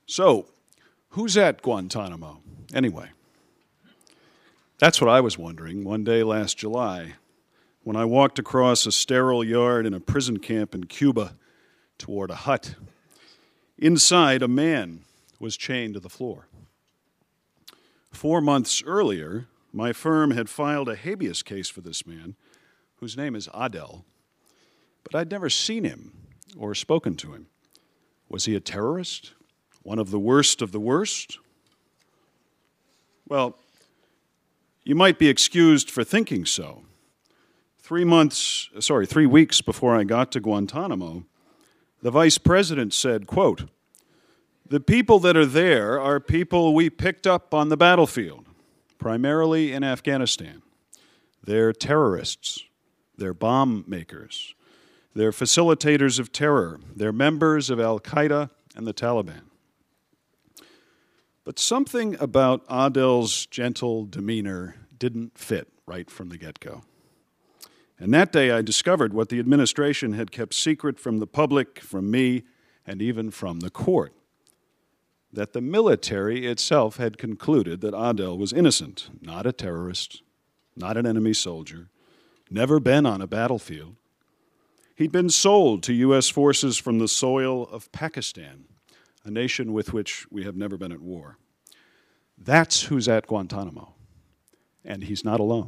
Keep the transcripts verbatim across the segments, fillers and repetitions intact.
So, who's at Guantanamo, anyway? That's what I was wondering one day last July when I walked across a sterile yard in a prison camp in Cuba toward a hut. Inside, a man was chained to the floor. Four months earlier, my firm had filed a habeas case for this man, whose name is Adel, but I'd never seen him or spoken to him. Was he a terrorist? One of the worst of the worst? Well, you might be excused for thinking so. Three months, sorry, three weeks before I got to Guantanamo, the vice president said, quote, "The people that are there are people we picked up on the battlefield, primarily in Afghanistan. They're terrorists. They're bomb makers. They're facilitators of terror. They're members of Al-Qaeda and the Taliban." But something about Adel's gentle demeanor didn't fit right from the get-go. And that day I discovered what the administration had kept secret from the public, from me, and even from the court. That the military itself had concluded that Adel was innocent, not a terrorist, not an enemy soldier, never been on a battlefield. He'd been sold to U S forces from the soil of Pakistan, a nation with which we have never been at war. That's who's at Guantanamo, and he's not alone.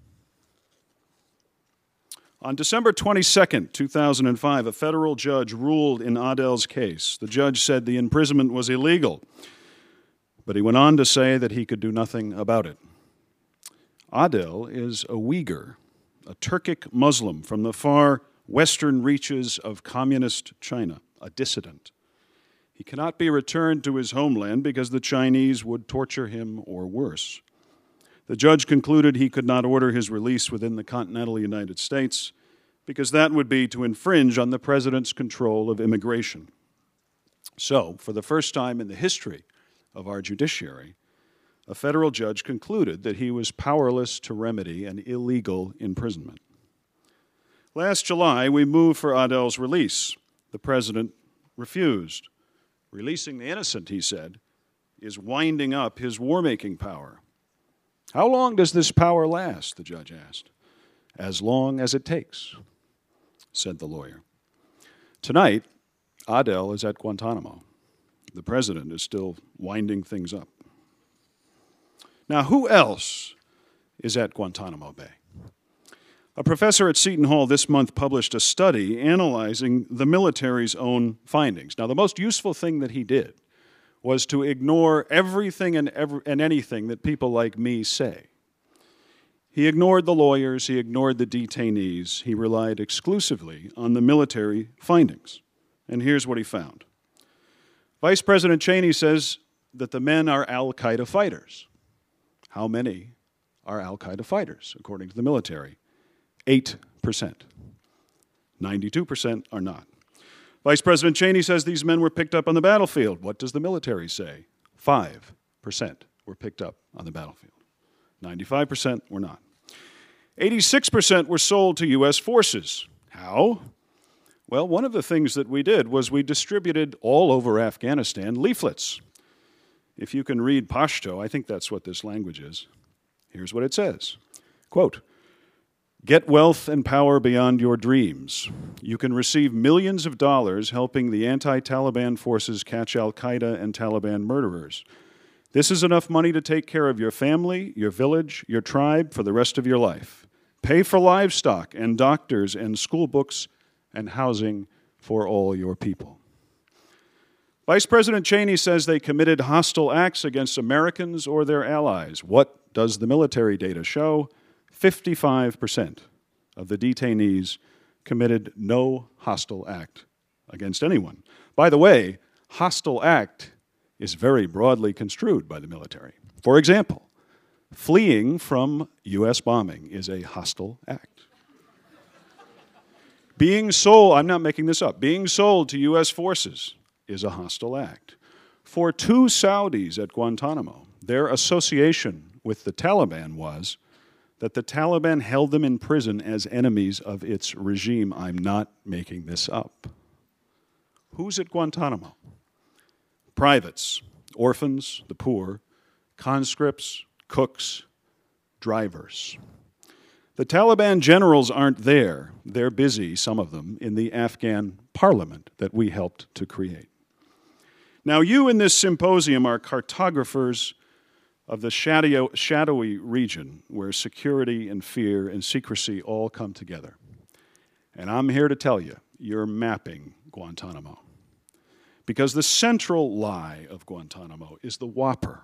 On December twenty-second, two thousand five, a federal judge ruled in Adel's case. The judge said the imprisonment was illegal, but he went on to say that he could do nothing about it. Adel is a Uyghur, a Turkic Muslim from the far western reaches of communist China, a dissident. He cannot be returned to his homeland because the Chinese would torture him or worse. The judge concluded he could not order his release within the continental United States because that would be to infringe on the president's control of immigration. So, for the first time in the history of our judiciary, a federal judge concluded that he was powerless to remedy an illegal imprisonment. Last July, we moved for Adel's release. The president refused. Releasing the innocent, he said, is winding up his war-making power. How long does this power last, the judge asked. As long as it takes, said the lawyer. Tonight, Adel is at Guantanamo. The president is still winding things up. Now, who else is at Guantanamo Bay? A professor at Seton Hall this month published a study analyzing the military's own findings. Now, the most useful thing that he did was to ignore everything and, every, and anything that people like me say. He ignored the lawyers, he ignored the detainees, he relied exclusively on the military findings. And here's what he found. Vice President Cheney says that the men are Al-Qaeda fighters. How many are Al-Qaeda fighters, according to the military? Eight percent. ninety-two percent are not. Vice President Cheney says these men were picked up on the battlefield. What does the military say? Five percent were picked up on the battlefield. ninety-five percent were not. eighty-six percent were sold to U S forces. How? Well, one of the things that we did was we distributed all over Afghanistan leaflets. If you can read Pashto, I think that's what this language is. Here's what it says. Quote, "Get wealth and power beyond your dreams. You can receive millions of dollars helping the anti-Taliban forces catch Al-Qaeda and Taliban murderers. This is enough money to take care of your family, your village, your tribe for the rest of your life. Pay for livestock and doctors and school books and housing for all your people." Vice President Cheney says they committed hostile acts against Americans or their allies. What does the military data show? fifty-five percent of the detainees committed no hostile act against anyone. By the way, hostile act is very broadly construed by the military. For example, fleeing from U S bombing is a hostile act. Being sold, I'm not making this up, being sold to U S forces is a hostile act. For two Saudis at Guantanamo, their association with the Taliban was that the Taliban held them in prison as enemies of its regime. I'm not making this up. Who's at Guantanamo? privates, orphans, the poor, conscripts, cooks, drivers. The Taliban generals aren't there. They're busy, some of them, in the Afghan parliament that we helped to create. Now, you in this symposium are cartographers of the shadow, shadowy region where security and fear and secrecy all come together. And I'm here to tell you, you're mapping Guantanamo. Because the central lie of Guantanamo is the whopper.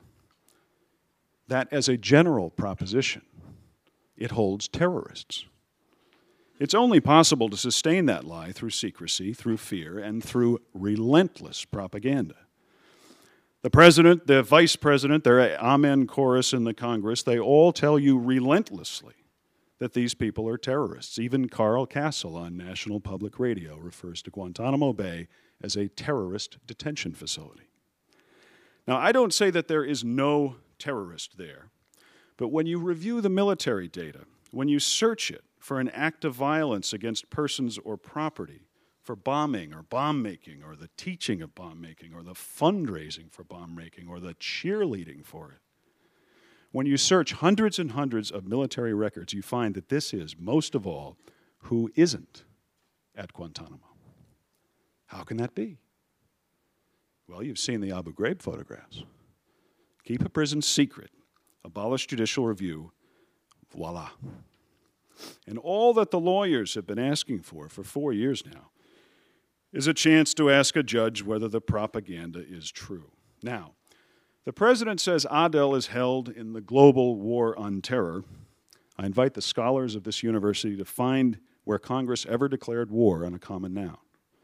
That as a general proposition, it holds terrorists. It's only possible to sustain that lie through secrecy, through fear, and through relentless propaganda. The president, the vice president, their amen chorus in the Congress, they all tell you relentlessly that these people are terrorists. Even Carl Castle on National Public Radio refers to Guantanamo Bay as a terrorist detention facility. Now, I don't say that there is no terrorist there, but when you review the military data, when you search it for an act of violence against persons or property, for bombing or bomb-making or the teaching of bomb-making or the fundraising for bomb-making or the cheerleading for it, when you search hundreds and hundreds of military records, you find that this is, most of all, who isn't at Guantanamo. How can that be? Well, you've seen the Abu Ghraib photographs. Keep a prison secret, abolish judicial review, voila. And all that the lawyers have been asking for for four years now is a chance to ask a judge whether the propaganda is true. Now, the president says Adel is held in the global war on terror. I invite the scholars of this university to find where Congress ever declared war on a common noun.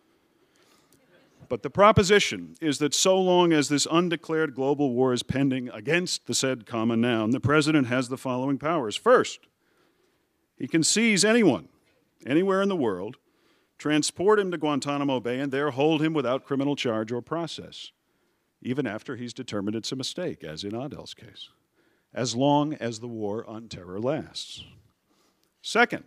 But the proposition is that so long as this undeclared global war is pending against the said common noun, the president has the following powers. First, he can seize anyone, anywhere in the world, transport him to Guantanamo Bay, and there hold him without criminal charge or process, even after he's determined it's a mistake, as in Adel's case, as long as the war on terror lasts. Second,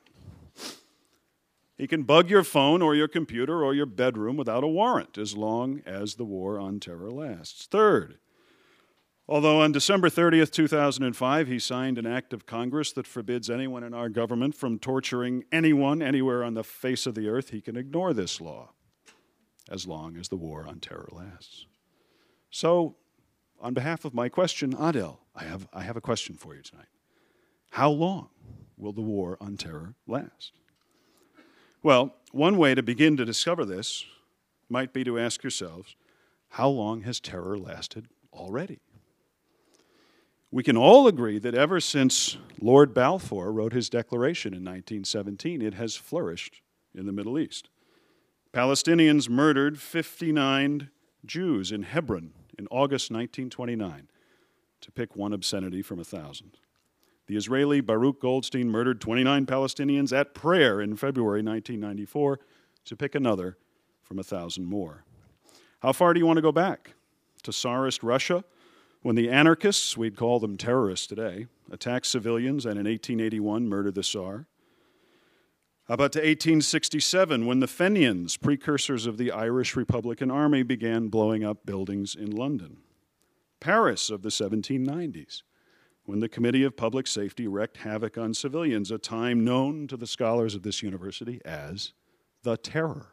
he can bug your phone or your computer or your bedroom without a warrant, as long as the war on terror lasts. Third, although on December thirtieth, two thousand five, he signed an act of Congress that forbids anyone in our government from torturing anyone anywhere on the face of the earth, he can ignore this law as long as the war on terror lasts. So, on behalf of my question, Adel, I have, I have a question for you tonight. How long will the war on terror last? Well, one way to begin to discover this might be to ask yourselves, how long has terror lasted already? We can all agree that ever since Lord Balfour wrote his declaration in nineteen seventeen, it has flourished in the Middle East. Palestinians murdered fifty-nine Jews in Hebron in August nineteen twenty-nine, to pick one obscenity from a thousand. The Israeli Baruch Goldstein murdered twenty-nine Palestinians at prayer in February nineteen ninety-four, to pick another from a thousand more. How far do you want to go back? To Tsarist Russia, when the anarchists, we'd call them terrorists today, attacked civilians and in eighteen eighty-one murdered the Tsar? How about to eighteen sixty-seven, when the Fenians, precursors of the Irish Republican Army, began blowing up buildings in London? Paris of the seventeen nineties, when the Committee of Public Safety wreaked havoc on civilians, a time known to the scholars of this university as the Terror.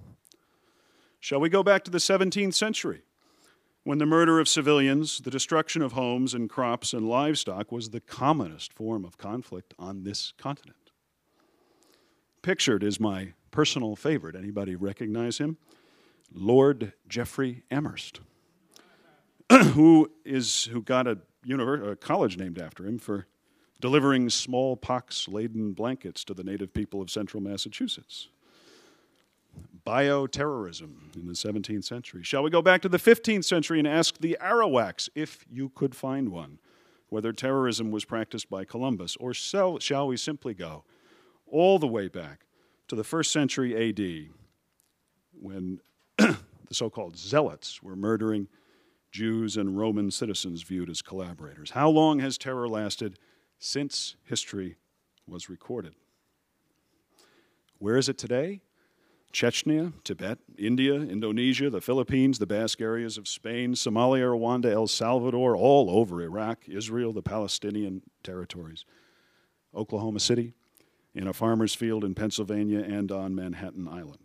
Shall we go back to the seventeenth century, when the murder of civilians, the destruction of homes and crops and livestock was the commonest form of conflict on this continent? Pictured is my personal favorite. Anybody recognize him? Lord Jeffrey Amherst, who is who got a, univer- a college named after him for delivering smallpox-laden blankets to the native people of central Massachusetts. Bioterrorism in the seventeenth century. Shall we go back to the fifteenth century and ask the Arawaks, if you could find one, whether terrorism was practiced by Columbus? Or shall, shall we simply go all the way back to the first century A D, when the so-called zealots were murdering Jews and Roman citizens viewed as collaborators? How long has terror lasted since history was recorded? Where is it today? Chechnya, Tibet, India, Indonesia, the Philippines, the Basque areas of Spain, Somalia, Rwanda, El Salvador, all over Iraq, Israel, the Palestinian territories, Oklahoma City, in a farmer's field in Pennsylvania, and on Manhattan Island.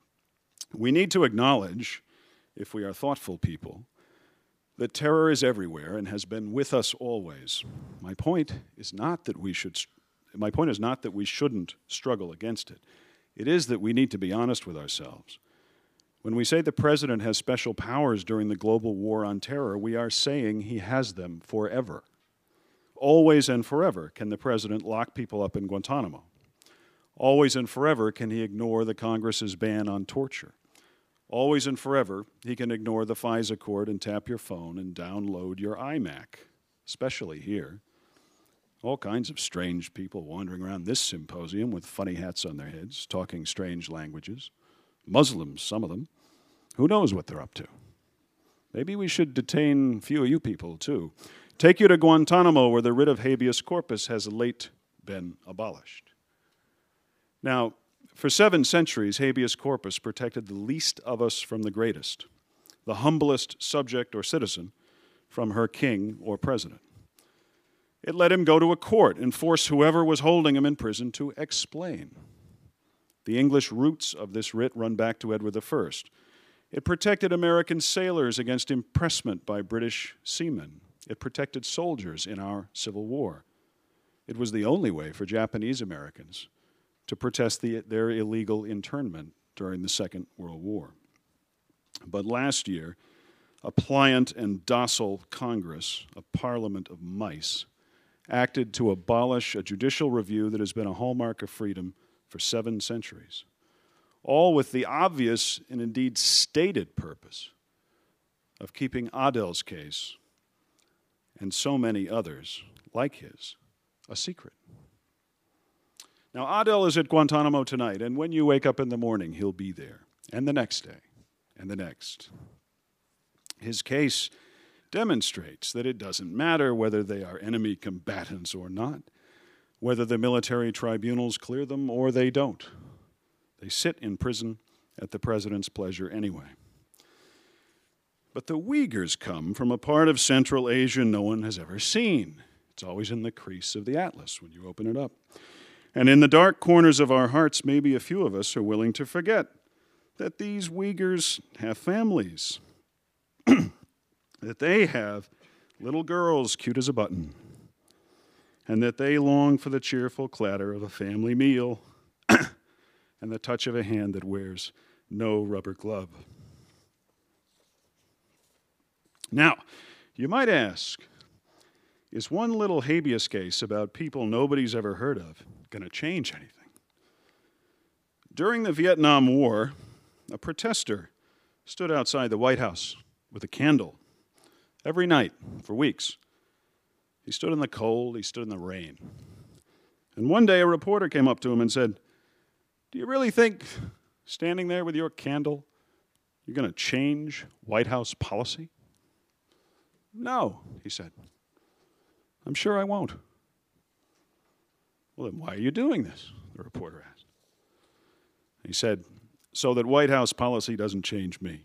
We need to acknowledge, if we are thoughtful people, that terror is everywhere and has been with us always. My point is not that we should, my point is not that we shouldn't struggle against it. It is that we need to be honest with ourselves. When we say the president has special powers during the global war on terror, we are saying he has them forever. Always and forever can the president lock people up in Guantanamo. Always and forever can he ignore the Congress's ban on torture. Always and forever, he can ignore the FISA court and tap your phone and download your iMac, especially here. All kinds of strange people wandering around this symposium with funny hats on their heads, talking strange languages. Muslims, some of them. Who knows what they're up to? Maybe we should detain a few of you people, too. Take you to Guantanamo, where the writ of habeas corpus has late been abolished. Now, for seven centuries, habeas corpus protected the least of us from the greatest, the humblest subject or citizen from her king or president. It let him go to a court and force whoever was holding him in prison to explain. The English roots of this writ run back to Edward the First. It protected American sailors against impressment by British seamen. It protected soldiers in our Civil War. It was the only way for Japanese Americans to protest the, their illegal internment during the Second World War. But last year, a pliant and docile Congress, a parliament of mice, acted to abolish a judicial review that has been a hallmark of freedom for seven centuries, all with the obvious and indeed stated purpose of keeping Adel's case and so many others like his a secret. Now, Adel is at Guantanamo tonight, and when you wake up in the morning, he'll be there, and the next day, and the next. His case demonstrates that it doesn't matter whether they are enemy combatants or not, whether the military tribunals clear them or they don't. They sit in prison at the president's pleasure anyway. But the Uyghurs come from a part of Central Asia no one has ever seen. It's always in the crease of the atlas when you open it up. And in the dark corners of our hearts, maybe a few of us are willing to forget that these Uyghurs have families, that they have little girls cute as a button, and that they long for the cheerful clatter of a family meal and the touch of a hand that wears no rubber glove. Now, you might ask, is one little habeas case about people nobody's ever heard of going to change anything? During the Vietnam War, a protester stood outside the White House with a candle every night for weeks. He stood in the cold, he stood in the rain. And one day a reporter came up to him and said, "Do you really think, standing there with your candle, you're going to change White House policy?" "No," he said. "I'm sure I won't." "Well, then why are you doing this?" the reporter asked. He said, "So that White House policy doesn't change me."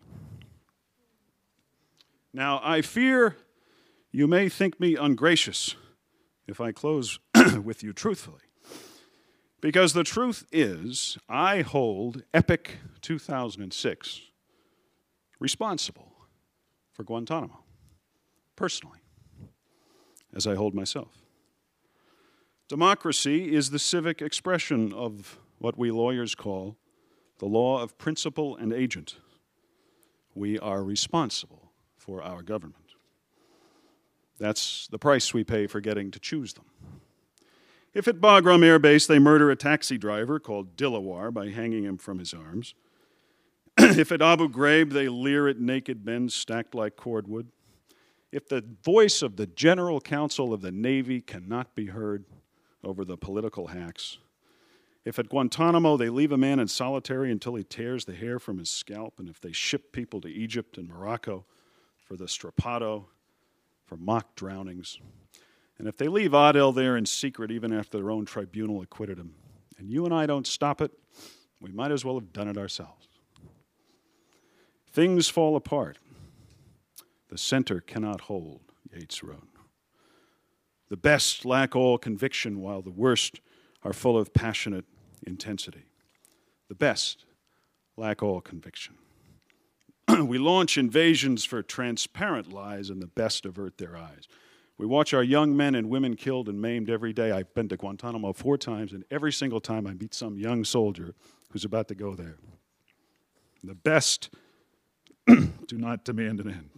Now, I fear you may think me ungracious if I close with you truthfully, because the truth is I hold Epic two thousand six responsible for Guantanamo, personally, as I hold myself. Democracy is the civic expression of what we lawyers call the law of principal and agent. We are responsible for our government. That's the price we pay for getting to choose them. If at Bagram Air Base they murder a taxi driver called Dilawar by hanging him from his arms, if at Abu Ghraib they leer at naked men stacked like cordwood, if the voice of the General Counsel of the Navy cannot be heard over the political hacks, if at Guantanamo they leave a man in solitary until he tears the hair from his scalp, and if they ship people to Egypt and Morocco for the strappado, for mock drownings, and if they leave Adel there in secret even after their own tribunal acquitted him, and you and I don't stop it, We might as well have done it ourselves. Things fall apart. The center cannot hold, Yeats wrote. The best lack all conviction, while the worst are full of passionate intensity. The best lack all conviction. We launch invasions for transparent lies, and the best avert their eyes. We watch our young men and women killed and maimed every day. I've been to Guantanamo four times, and every single time I meet some young soldier who's about to go there. The best do not demand an end.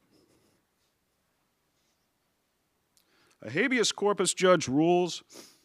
A habeas corpus judge rules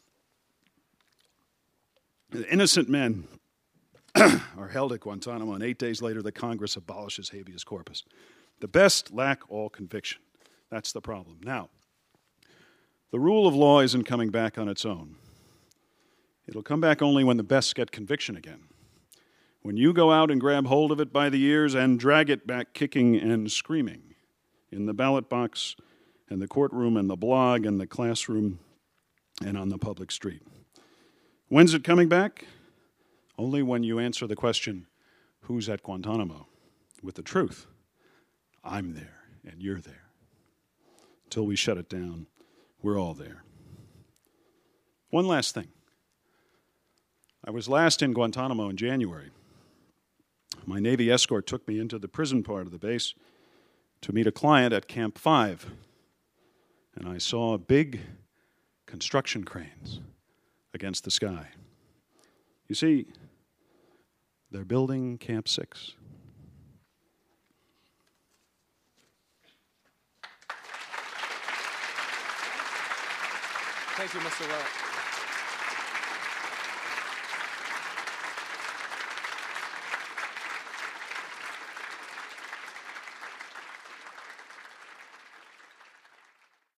that innocent men are held at Guantanamo, and eight days later the Congress abolishes habeas corpus. The best lack all conviction. That's the problem. Now, the rule of law isn't coming back on its own. It'll come back only when the best get conviction again. When you go out and grab hold of it by the ears and drag it back kicking and screaming in the ballot box and the courtroom and the blog and the classroom and on the public street. When's it coming back? Only when you answer the question, who's at Guantanamo? With the truth. I'm there and you're there. Until we shut it down, we're all there. One last thing. I was last in Guantanamo in January. My Navy escort took me into the prison part of the base to meet a client at Camp five. And I saw big construction cranes against the sky. You see, they're building Camp six. Thank you, Mister Willett.